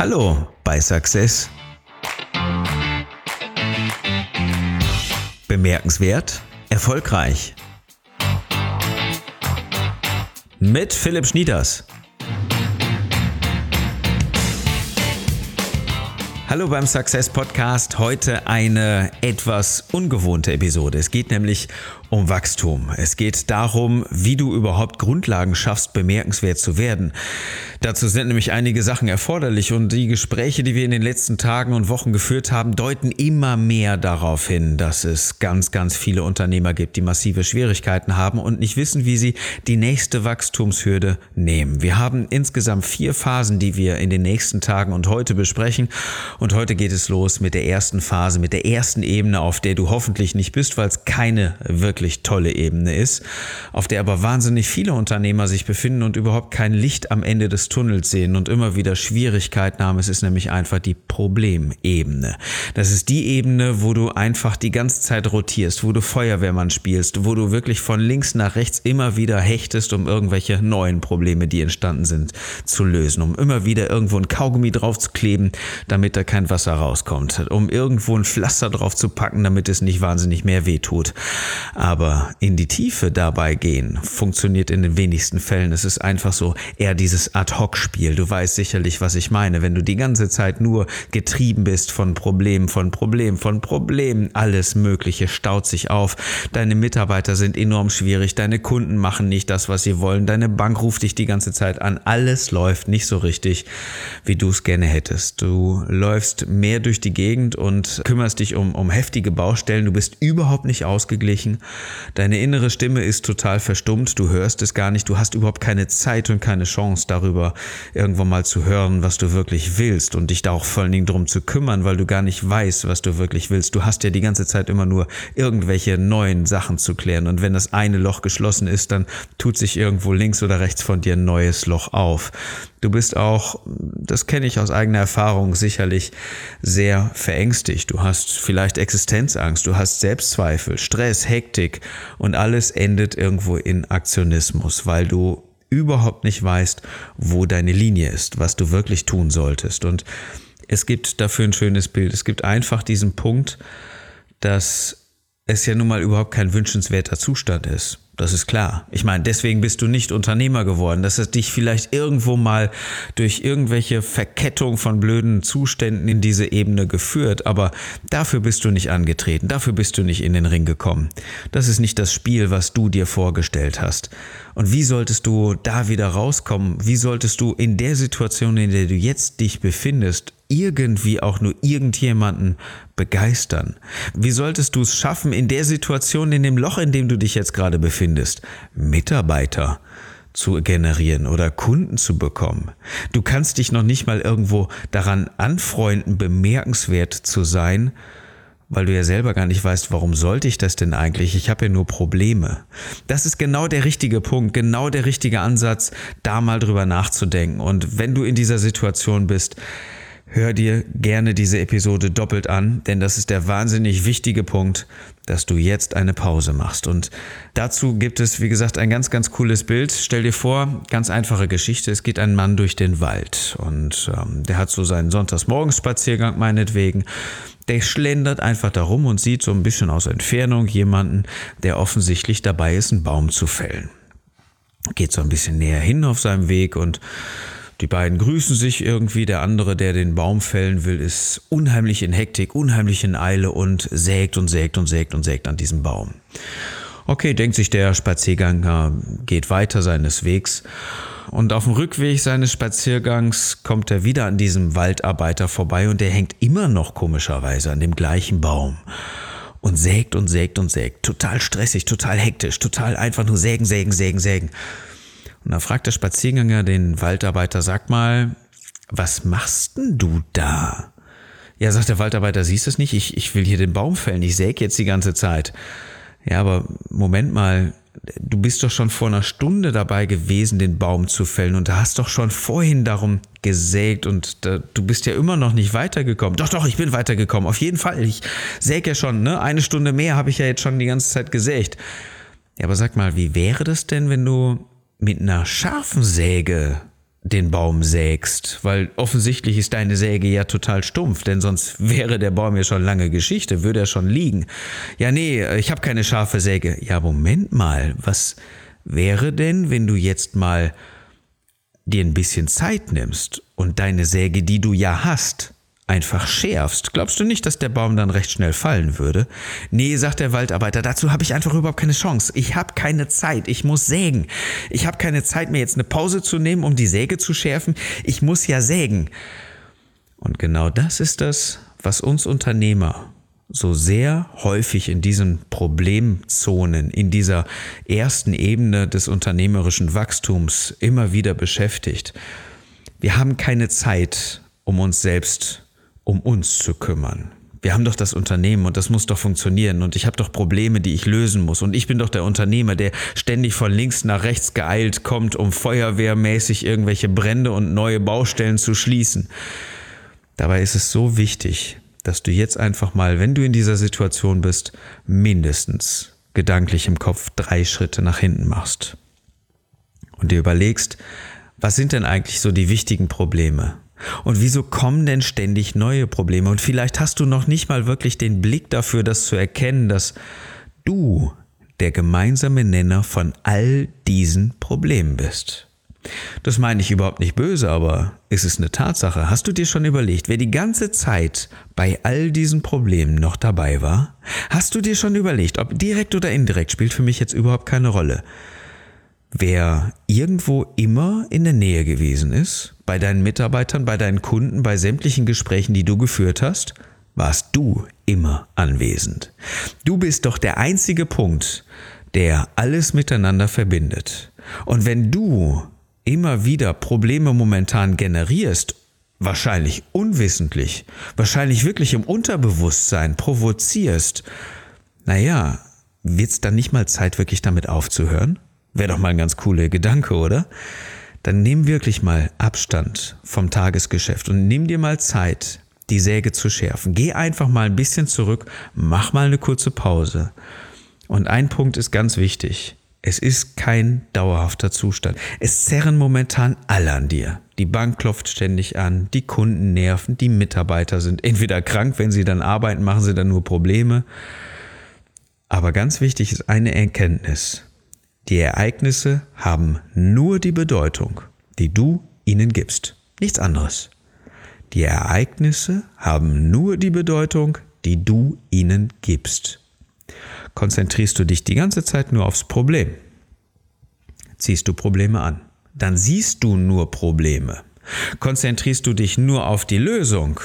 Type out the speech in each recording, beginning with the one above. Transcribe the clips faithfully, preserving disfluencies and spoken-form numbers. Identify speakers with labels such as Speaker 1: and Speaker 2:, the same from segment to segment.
Speaker 1: Hallo bei Success. Bemerkenswert, erfolgreich. Mit Philipp Schnieders. Hallo beim Success Podcast. Heute eine etwas ungewohnte Episode. Es geht nämlich um Wachstum. Es geht darum, wie du überhaupt Grundlagen schaffst, bemerkenswert zu werden. Dazu sind nämlich einige Sachen erforderlich und die Gespräche, die wir in den letzten Tagen und Wochen geführt haben, deuten immer mehr darauf hin, dass es ganz, ganz viele Unternehmer gibt, die massive Schwierigkeiten haben und nicht wissen, wie sie die nächste Wachstumshürde nehmen. Wir haben insgesamt vier Phasen, die wir in den nächsten Tagen und heute besprechen. Und heute geht es los mit der ersten Phase, mit der ersten Ebene, auf der du hoffentlich nicht bist, weil es keine wirklich tolle Ebene ist, auf der aber wahnsinnig viele Unternehmer sich befinden und überhaupt kein Licht am Ende des Tunnels sehen und immer wieder Schwierigkeiten haben. Es ist nämlich einfach die Problemebene. Das ist die Ebene, wo du einfach die ganze Zeit rotierst, wo du Feuerwehrmann spielst, wo du wirklich von links nach rechts immer wieder hechtest, um irgendwelche neuen Probleme, die entstanden sind, zu lösen, um immer wieder irgendwo ein Kaugummi drauf zu kleben, damit da kein Wasser rauskommt, um irgendwo ein Pflaster drauf zu packen, damit es nicht wahnsinnig mehr wehtut. Aber in die Tiefe dabei gehen, funktioniert in den wenigsten Fällen. Es ist einfach so eher dieses Ad-Hoc-Spiel. Du weißt sicherlich, was ich meine. Wenn du die ganze Zeit nur getrieben bist von Problemen, von Problemen, von Problemen, alles Mögliche staut sich auf. Deine Mitarbeiter sind enorm schwierig, deine Kunden machen nicht das, was sie wollen, deine Bank ruft dich die ganze Zeit an. Alles läuft nicht so richtig, wie du es gerne hättest. Du läufst mehr durch die Gegend und kümmerst dich um, um heftige Baustellen. Du bist überhaupt nicht ausgeglichen. Deine innere Stimme ist total verstummt, du hörst es gar nicht, du hast überhaupt keine Zeit und keine Chance darüber, irgendwann mal zu hören, was du wirklich willst und dich da auch vor allen Dingen drum zu kümmern, weil du gar nicht weißt, was du wirklich willst. Du hast ja die ganze Zeit immer nur irgendwelche neuen Sachen zu klären und wenn das eine Loch geschlossen ist, dann tut sich irgendwo links oder rechts von dir ein neues Loch auf. Du bist auch, das kenne ich aus eigener Erfahrung, sicherlich sehr verängstigt. Du hast vielleicht Existenzangst, du hast Selbstzweifel, Stress, Hektik und alles endet irgendwo in Aktionismus, weil du überhaupt nicht weißt, wo deine Linie ist, was du wirklich tun solltest. Und es gibt dafür ein schönes Bild. Es gibt einfach diesen Punkt, dass es ja nun mal überhaupt kein wünschenswerter Zustand ist. Das ist klar. Ich meine, deswegen bist du nicht Unternehmer geworden. Das hat dich vielleicht irgendwo mal durch irgendwelche Verkettung von blöden Zuständen in diese Ebene geführt, aber dafür bist du nicht angetreten, dafür bist du nicht in den Ring gekommen. Das ist nicht das Spiel, was du dir vorgestellt hast. Und wie solltest du da wieder rauskommen? Wie solltest du in der Situation, in der du jetzt dich befindest, irgendwie auch nur irgendjemanden begeistern? Wie solltest du es schaffen, in der Situation, in dem Loch, in dem du dich jetzt gerade befindest, Mitarbeiter zu generieren oder Kunden zu bekommen? Du kannst dich noch nicht mal irgendwo daran anfreunden, bemerkenswert zu sein, weil du ja selber gar nicht weißt, warum sollte ich das denn eigentlich? Ich habe ja nur Probleme. Das ist genau der richtige Punkt, genau der richtige Ansatz, da mal drüber nachzudenken. Und wenn du in dieser Situation bist, hör dir gerne diese Episode doppelt an, denn das ist der wahnsinnig wichtige Punkt, dass du jetzt eine Pause machst. Und dazu gibt es, wie gesagt, ein ganz, ganz cooles Bild. Stell dir vor, ganz einfache Geschichte, es geht ein Mann durch den Wald und ähm, der hat so seinen Sonntagsmorgenspaziergang meinetwegen. Der schlendert einfach da rum und sieht so ein bisschen aus Entfernung jemanden, der offensichtlich dabei ist, einen Baum zu fällen. Geht so ein bisschen näher hin auf seinem Weg und die beiden grüßen sich irgendwie. Der andere, der den Baum fällen will, ist unheimlich in Hektik, unheimlich in Eile und sägt und sägt und sägt und sägt an diesem Baum. Okay, denkt sich der Spaziergänger, geht weiter seines Wegs. Und auf dem Rückweg seines Spaziergangs kommt er wieder an diesem Waldarbeiter vorbei und der hängt immer noch komischerweise an dem gleichen Baum. Und sägt und sägt und sägt. Total stressig, total hektisch, total einfach nur sägen, sägen, sägen, sägen. Und dann fragt der Spaziergänger den Waldarbeiter, sag mal, was machst denn du da? Ja, sagt der Waldarbeiter, siehst du es nicht? Ich, ich will hier den Baum fällen, ich säge jetzt die ganze Zeit. Ja, aber Moment mal, du bist doch schon vor einer Stunde dabei gewesen, den Baum zu fällen und da hast doch schon vorhin darum gesägt und da, du bist ja immer noch nicht weitergekommen. Doch, doch, ich bin weitergekommen, auf jeden Fall. Ich säge ja schon, ne? Eine Stunde mehr habe ich ja jetzt schon die ganze Zeit gesägt. Ja, aber sag mal, wie wäre das denn, wenn du mit einer scharfen Säge den Baum sägst, weil offensichtlich ist deine Säge ja total stumpf, denn sonst wäre der Baum ja schon lange Geschichte, würde er schon liegen. Ja, nee, ich habe keine scharfe Säge. Ja, Moment mal, was wäre denn, wenn du jetzt mal dir ein bisschen Zeit nimmst und deine Säge, die du ja hast, einfach schärfst? Glaubst du nicht, dass der Baum dann recht schnell fallen würde? Nee, sagt der Waldarbeiter, dazu habe ich einfach überhaupt keine Chance. Ich habe keine Zeit, ich muss sägen. Ich habe keine Zeit, mir jetzt eine Pause zu nehmen, um die Säge zu schärfen. Ich muss ja sägen. Und genau das ist das, was uns Unternehmer so sehr häufig in diesen Problemzonen, in dieser ersten Ebene des unternehmerischen Wachstums immer wieder beschäftigt. Wir haben keine Zeit, um uns selbst um uns zu kümmern. Wir haben doch das Unternehmen und das muss doch funktionieren und ich habe doch Probleme, die ich lösen muss und ich bin doch der Unternehmer, der ständig von links nach rechts geeilt kommt, um feuerwehrmäßig irgendwelche Brände und neue Baustellen zu schließen. Dabei ist es so wichtig, dass du jetzt einfach mal, wenn du in dieser Situation bist, mindestens gedanklich im Kopf drei Schritte nach hinten machst und dir überlegst, was sind denn eigentlich so die wichtigen Probleme? Und wieso kommen denn ständig neue Probleme? Und vielleicht hast du noch nicht mal wirklich den Blick dafür, das zu erkennen, dass du der gemeinsame Nenner von all diesen Problemen bist. Das meine ich überhaupt nicht böse, aber es ist eine Tatsache. Hast du dir schon überlegt, wer die ganze Zeit bei all diesen Problemen noch dabei war? Hast du dir schon überlegt, ob direkt oder indirekt, spielt für mich jetzt überhaupt keine Rolle. Wer irgendwo immer in der Nähe gewesen ist, bei deinen Mitarbeitern, bei deinen Kunden, bei sämtlichen Gesprächen, die du geführt hast, warst du immer anwesend. Du bist doch der einzige Punkt, der alles miteinander verbindet. Und wenn du immer wieder Probleme momentan generierst, wahrscheinlich unwissentlich, wahrscheinlich wirklich im Unterbewusstsein provozierst, naja, wird's dann nicht mal Zeit, wirklich damit aufzuhören? Wäre doch mal ein ganz cooler Gedanke, oder? Dann nimm wirklich mal Abstand vom Tagesgeschäft und nimm dir mal Zeit, die Säge zu schärfen. Geh einfach mal ein bisschen zurück, mach mal eine kurze Pause. Und ein Punkt ist ganz wichtig. Es ist kein dauerhafter Zustand. Es zerren momentan alle an dir. Die Bank klopft ständig an, die Kunden nerven, die Mitarbeiter sind entweder krank, wenn sie dann arbeiten, machen sie dann nur Probleme. Aber ganz wichtig ist eine Erkenntnis. Die Ereignisse haben nur die Bedeutung, die du ihnen gibst. Nichts anderes. Die Ereignisse haben nur die Bedeutung, die du ihnen gibst. Konzentrierst du dich die ganze Zeit nur aufs Problem, ziehst du Probleme an. Dann siehst du nur Probleme. Konzentrierst du dich nur auf die Lösung,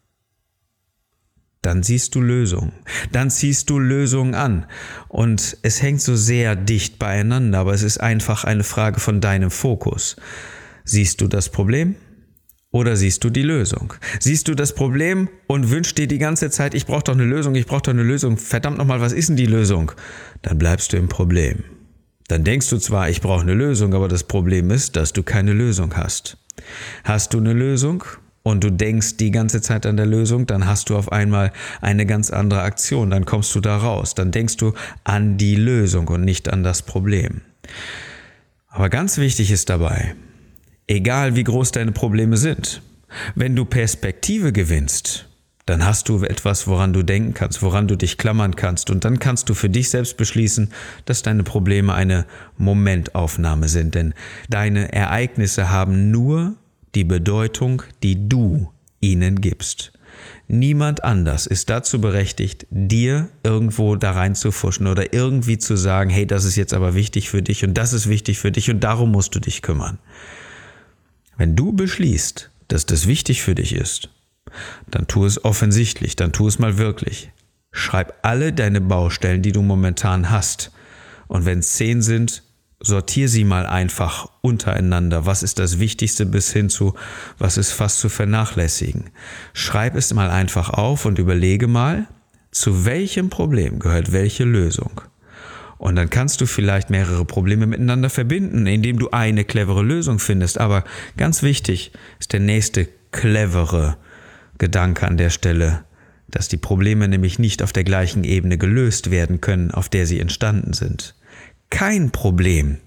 Speaker 1: dann siehst du Lösungen. Dann ziehst du Lösungen an. Und es hängt so sehr dicht beieinander, aber es ist einfach eine Frage von deinem Fokus. Siehst du das Problem oder siehst du die Lösung? Siehst du das Problem und wünschst dir die ganze Zeit, ich brauche doch eine Lösung, ich brauche doch eine Lösung. Verdammt nochmal, was ist denn die Lösung? Dann bleibst du im Problem. Dann denkst du zwar, ich brauche eine Lösung, aber das Problem ist, dass du keine Lösung hast. Hast du eine Lösung? Und du denkst die ganze Zeit an der Lösung, dann hast du auf einmal eine ganz andere Aktion, dann kommst du da raus, dann denkst du an die Lösung und nicht an das Problem. Aber ganz wichtig ist dabei, egal wie groß deine Probleme sind, wenn du Perspektive gewinnst, dann hast du etwas, woran du denken kannst, woran du dich klammern kannst und dann kannst du für dich selbst beschließen, dass deine Probleme eine Momentaufnahme sind, denn deine Ereignisse haben nur die Bedeutung, die du ihnen gibst. Niemand anders ist dazu berechtigt, dir irgendwo da reinzufuschen oder irgendwie zu sagen, hey, das ist jetzt aber wichtig für dich und das ist wichtig für dich und darum musst du dich kümmern. Wenn du beschließt, dass das wichtig für dich ist, dann tu es offensichtlich, dann tu es mal wirklich. Schreib alle deine Baustellen, die du momentan hast. Und wenn es zehn sind, sortier sie mal einfach untereinander. Was ist das Wichtigste bis hin zu, was ist fast zu vernachlässigen? Schreib es mal einfach auf und überlege mal, zu welchem Problem gehört welche Lösung. Und dann kannst du vielleicht mehrere Probleme miteinander verbinden, indem du eine clevere Lösung findest. Aber ganz wichtig ist der nächste clevere Gedanke an der Stelle, dass die Probleme nämlich nicht auf der gleichen Ebene gelöst werden können, auf der sie entstanden sind. Kein Problem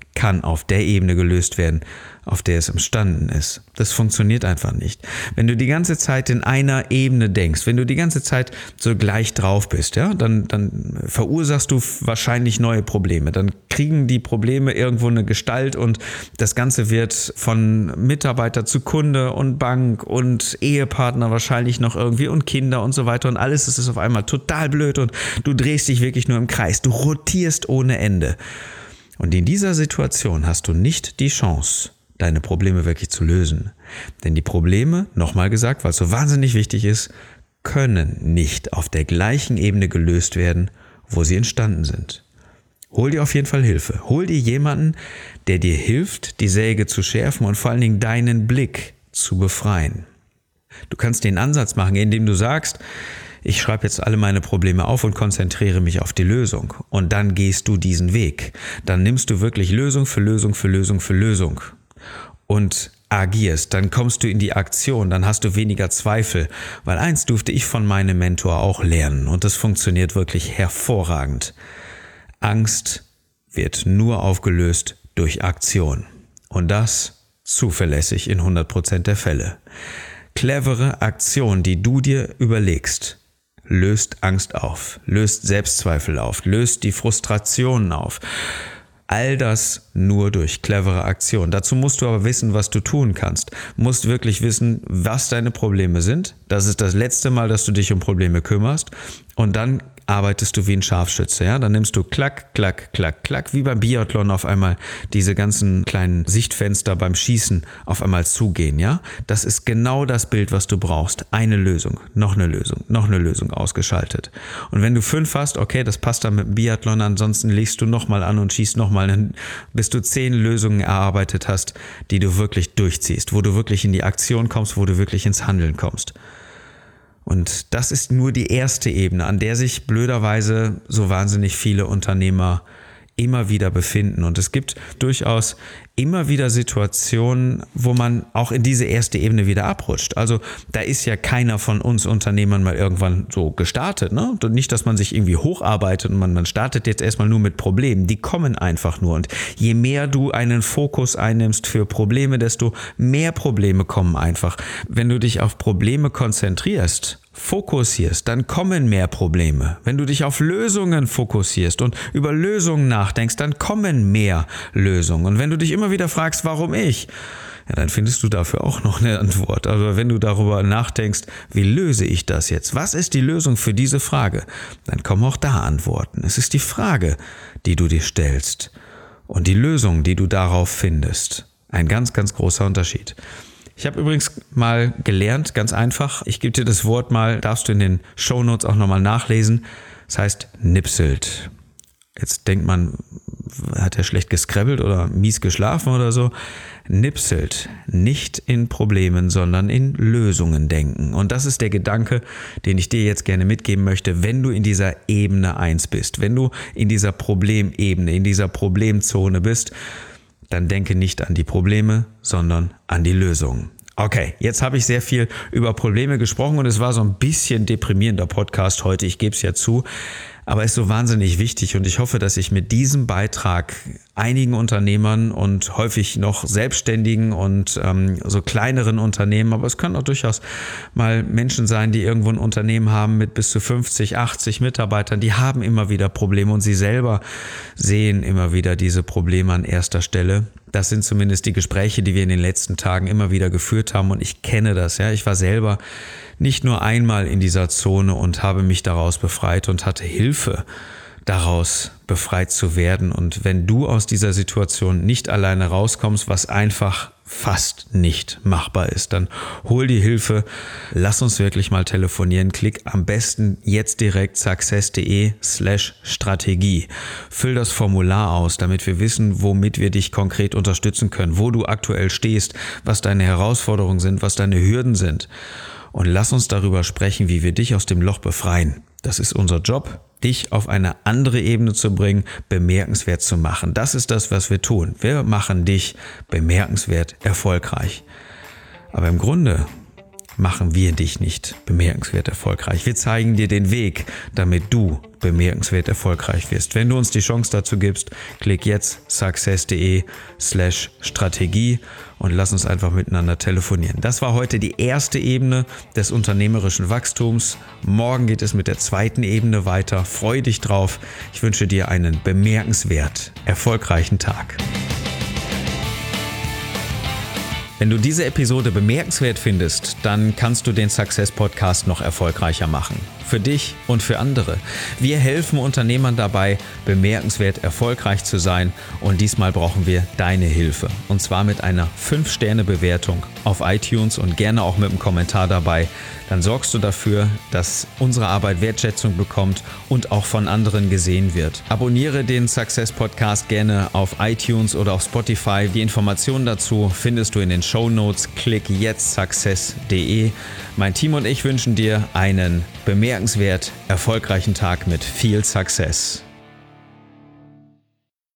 Speaker 1: kann auf der Ebene gelöst werden, auf der es entstanden ist. Das funktioniert einfach nicht. Wenn du die ganze Zeit in einer Ebene denkst, wenn du die ganze Zeit so gleich drauf bist, ja, dann, dann verursachst du wahrscheinlich neue Probleme. Dann kriegen die Probleme irgendwo eine Gestalt und das Ganze wird von Mitarbeiter zu Kunde und Bank und Ehepartner wahrscheinlich noch irgendwie und Kinder und so weiter und alles ist auf einmal total blöd und du drehst dich wirklich nur im Kreis. Du rotierst ohne Ende. Und in dieser Situation hast du nicht die Chance, deine Probleme wirklich zu lösen. Denn die Probleme, nochmal gesagt, weil es so wahnsinnig wichtig ist, können nicht auf der gleichen Ebene gelöst werden, wo sie entstanden sind. Hol dir auf jeden Fall Hilfe. Hol dir jemanden, der dir hilft, die Säge zu schärfen und vor allen Dingen deinen Blick zu befreien. Du kannst den Ansatz machen, indem du sagst, ich schreibe jetzt alle meine Probleme auf und konzentriere mich auf die Lösung. Und dann gehst du diesen Weg. Dann nimmst du wirklich Lösung für Lösung für Lösung für Lösung und agierst. Dann kommst du in die Aktion, dann hast du weniger Zweifel. Weil eins durfte ich von meinem Mentor auch lernen und das funktioniert wirklich hervorragend. Angst wird nur aufgelöst durch Aktion. Und das zuverlässig in hundert Prozent der Fälle. Clevere Aktion, die du dir überlegst, löst Angst auf, löst Selbstzweifel auf, löst die Frustrationen auf. All das nur durch clevere Aktion. Dazu musst du aber wissen, was du tun kannst. Du musst wirklich wissen, was deine Probleme sind. Das ist das letzte Mal, dass du dich um Probleme kümmerst. Und dann arbeitest du wie ein Scharfschütze. Ja? Dann nimmst du klack, klack, klack, klack, wie beim Biathlon auf einmal diese ganzen kleinen Sichtfenster beim Schießen auf einmal zugehen. Ja? Das ist genau das Bild, was du brauchst. Eine Lösung, noch eine Lösung, noch eine Lösung ausgeschaltet. Und wenn du fünf hast, okay, das passt dann mit dem Biathlon, ansonsten legst du nochmal an und schießt nochmal, bis du zehn Lösungen erarbeitet hast, die du wirklich durchziehst, wo du wirklich in die Aktion kommst, wo du wirklich ins Handeln kommst. Und das ist nur die erste Ebene, an der sich blöderweise so wahnsinnig viele Unternehmer immer wieder befinden. Und es gibt durchaus immer wieder Situationen, wo man auch in diese erste Ebene wieder abrutscht. Also da ist ja keiner von uns Unternehmern mal irgendwann so gestartet. Ne? Nicht, dass man sich irgendwie hocharbeitet und man, man startet jetzt erstmal nur mit Problemen. Die kommen einfach nur. Und je mehr du einen Fokus einnimmst für Probleme, desto mehr Probleme kommen einfach. Wenn du dich auf Probleme konzentrierst, fokussierst, dann kommen mehr Probleme. Wenn du dich auf Lösungen fokussierst und über Lösungen nachdenkst, dann kommen mehr Lösungen. Und wenn du dich immer wieder fragst, warum ich? Ja, dann findest du dafür auch noch eine Antwort. Aber wenn du darüber nachdenkst, wie löse ich das jetzt? Was ist die Lösung für diese Frage? Dann kommen auch da Antworten. Es ist die Frage, die du dir stellst und die Lösung, die du darauf findest. Ein ganz, ganz großer Unterschied. Ich habe übrigens mal gelernt, ganz einfach, ich gebe dir das Wort mal, darfst du in den Shownotes auch nochmal nachlesen. Das heißt nipselt. Jetzt denkt man, hat er schlecht gescrabbelt oder mies geschlafen oder so. Nipselt. Nicht in Problemen, sondern in Lösungen denken. Und das ist der Gedanke, den ich dir jetzt gerne mitgeben möchte, wenn du in dieser Ebene eins bist. Wenn du in dieser Problemebene, in dieser Problemzone bist, dann denke nicht an die Probleme, sondern an die Lösungen. Okay, jetzt habe ich sehr viel über Probleme gesprochen und es war so ein bisschen deprimierender Podcast heute, ich gebe es ja zu, aber ist so wahnsinnig wichtig und ich hoffe, dass ich mit diesem Beitrag einigen Unternehmern und häufig noch Selbstständigen und ähm, so kleineren Unternehmen, aber es können auch durchaus mal Menschen sein, die irgendwo ein Unternehmen haben mit bis zu fünfzig, achtzig Mitarbeitern, die haben immer wieder Probleme und sie selber sehen immer wieder diese Probleme an erster Stelle. Das sind zumindest die Gespräche, die wir in den letzten Tagen immer wieder geführt haben und ich kenne das, ja, ich war selber nicht nur einmal in dieser Zone und habe mich daraus befreit und hatte Hilfe, daraus befreit zu werden. Und wenn du aus dieser Situation nicht alleine rauskommst, was einfach fast nicht machbar ist, dann hol die Hilfe, lass uns wirklich mal telefonieren, klick am besten jetzt direkt success.de slash Strategie. Füll das Formular aus, damit wir wissen, womit wir dich konkret unterstützen können, wo du aktuell stehst, was deine Herausforderungen sind, was deine Hürden sind. Und lass uns darüber sprechen, wie wir dich aus dem Loch befreien. Das ist unser Job, dich auf eine andere Ebene zu bringen, bemerkenswert zu machen. Das ist das, was wir tun. Wir machen dich bemerkenswert erfolgreich. Aber im Grunde machen wir dich nicht bemerkenswert erfolgreich. Wir zeigen dir den Weg, damit du bemerkenswert erfolgreich wirst. Wenn du uns die Chance dazu gibst, klick jetzt success.de slash Strategie und lass uns einfach miteinander telefonieren. Das war heute die erste Ebene des unternehmerischen Wachstums. Morgen geht es mit der zweiten Ebene weiter. Freu dich drauf. Ich wünsche dir einen bemerkenswert erfolgreichen Tag. Wenn du diese Episode bemerkenswert findest, dann kannst du den Success Podcast noch erfolgreicher machen. Für dich und für andere. Wir helfen Unternehmern dabei, bemerkenswert erfolgreich zu sein, und diesmal brauchen wir deine Hilfe. Und zwar mit einer fünf Sterne Bewertung auf iTunes und gerne auch mit einem Kommentar dabei. Dann sorgst du dafür, dass unsere Arbeit Wertschätzung bekommt und auch von anderen gesehen wird. Abonniere den Success Podcast gerne auf iTunes oder auf Spotify. Die Informationen dazu findest du in den Shownotes. Klick jetzt success punkt de. Mein Team und ich wünschen dir einen bemerkenswert erfolgreichen Tag mit viel Success.